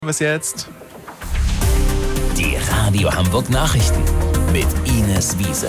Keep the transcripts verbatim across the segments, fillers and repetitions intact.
Was jetzt? Die Radio Hamburg Nachrichten mit Ines Wiese.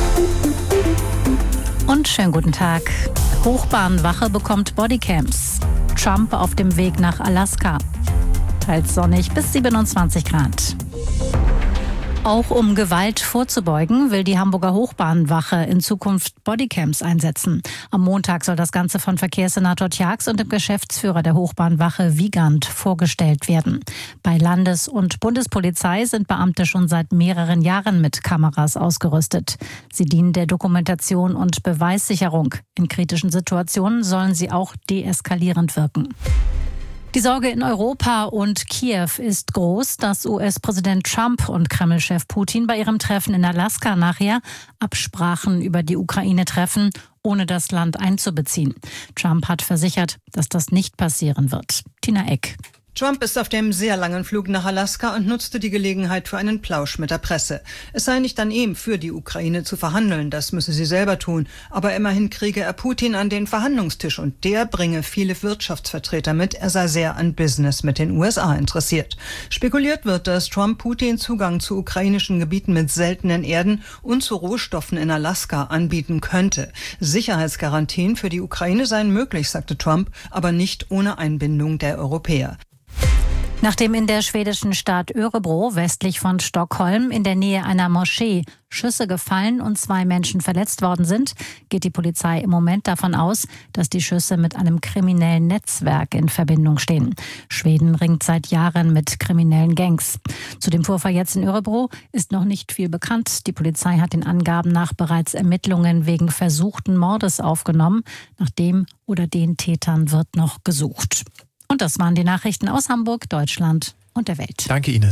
Und schönen guten Tag. Hochbahnwache bekommt Bodycams. Trump auf dem Weg nach Alaska. Teils sonnig bis siebenundzwanzig Grad. Auch um Gewalt vorzubeugen, will die Hamburger Hochbahnwache in Zukunft Bodycams einsetzen. Am Montag soll das Ganze von Verkehrssenator Tjax und dem Geschäftsführer der Hochbahnwache Wiegand vorgestellt werden. Bei Landes- und Bundespolizei sind Beamte schon seit mehreren Jahren mit Kameras ausgerüstet. Sie dienen der Dokumentation und Beweissicherung. In kritischen Situationen sollen sie auch deeskalierend wirken. Die Sorge in Europa und Kiew ist groß, dass U S-Präsident Trump und Kreml-Chef Putin bei ihrem Treffen in Alaska nachher Absprachen über die Ukraine treffen, ohne das Land einzubeziehen. Trump hat versichert, dass das nicht passieren wird. Tina Eck. Trump ist auf dem sehr langen Flug nach Alaska und nutzte die Gelegenheit für einen Plausch mit der Presse. Es sei nicht an ihm, für die Ukraine zu verhandeln, das müsse sie selber tun. Aber immerhin kriege er Putin an den Verhandlungstisch und der bringe viele Wirtschaftsvertreter mit. Er sei sehr an Business mit den U S A interessiert. Spekuliert wird, dass Trump Putin Zugang zu ukrainischen Gebieten mit seltenen Erden und zu Rohstoffen in Alaska anbieten könnte. Sicherheitsgarantien für die Ukraine seien möglich, sagte Trump, aber nicht ohne Einbindung der Europäer. Nachdem in der schwedischen Stadt Örebro westlich von Stockholm in der Nähe einer Moschee Schüsse gefallen und zwei Menschen verletzt worden sind, geht die Polizei im Moment davon aus, dass die Schüsse mit einem kriminellen Netzwerk in Verbindung stehen. Schweden ringt seit Jahren mit kriminellen Gangs. Zu dem Vorfall jetzt in Örebro ist noch nicht viel bekannt. Die Polizei hat den Angaben nach bereits Ermittlungen wegen versuchten Mordes aufgenommen. Nach dem oder den Tätern wird noch gesucht. Und das waren die Nachrichten aus Hamburg, Deutschland und der Welt. Danke, Ines.